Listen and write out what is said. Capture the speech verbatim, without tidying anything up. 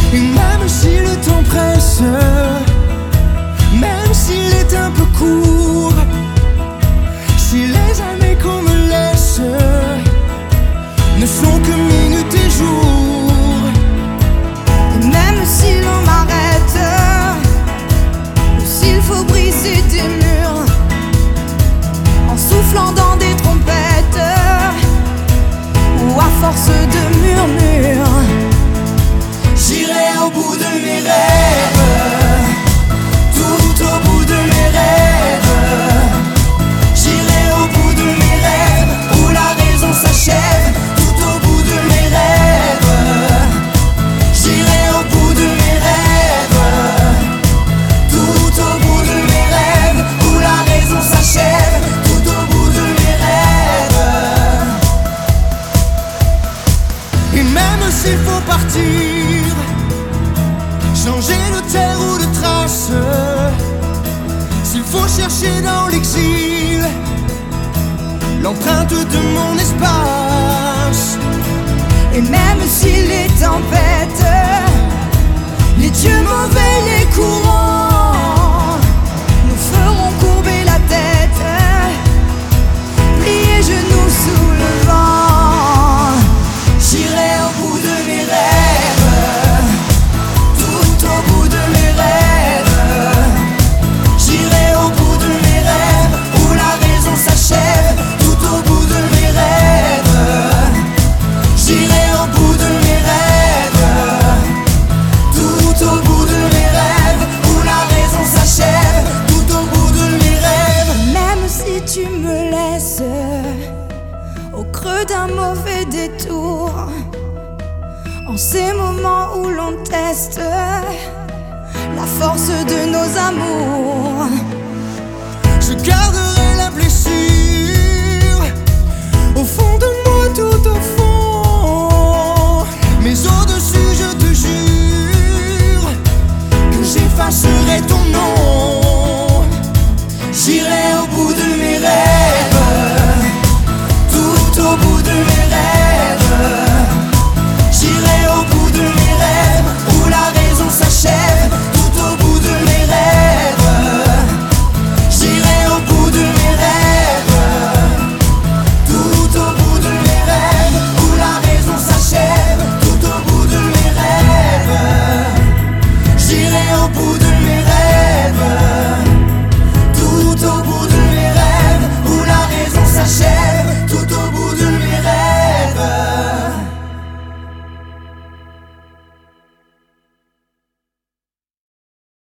Et même si le temps presse, même s'il est un peu court, si les années qu'on me laisse ne sont que minutes et jours, et même si l'on m'arrête, ou s'il faut briser des murs, en soufflant dans des trompettes, ou à force de murmures, j'irai au bout de mes rêves, tout au bout de mes rêves. J'irai au bout de mes rêves, où la raison s'achève, tout au bout de mes rêves. J'irai au bout de mes rêves, tout au bout de mes rêves, où la raison s'achève, tout au bout de mes rêves. Et même s'il faut partir, changer de terre ou de trace, s'il faut chercher dans l'exil l'empreinte de mon espace, et même si les tempêtes, les dieux mauvais, les courants nous feront courber la tête, plier genoux sous le vent, j'irai au bout de mes rêves, tout au bout de mes rêves. J'irai au bout de mes rêves, où la raison s'achève, tout au bout de mes rêves. J'irai au bout de mes rêves, tout au bout de mes rêves, où la raison s'achève, tout au bout de mes rêves. même si tu me laisses au creux d'un mauvais détour, en ces moments où l'on teste la force de nos amours, Je garderai la blessure au fond de moi, tout au fond.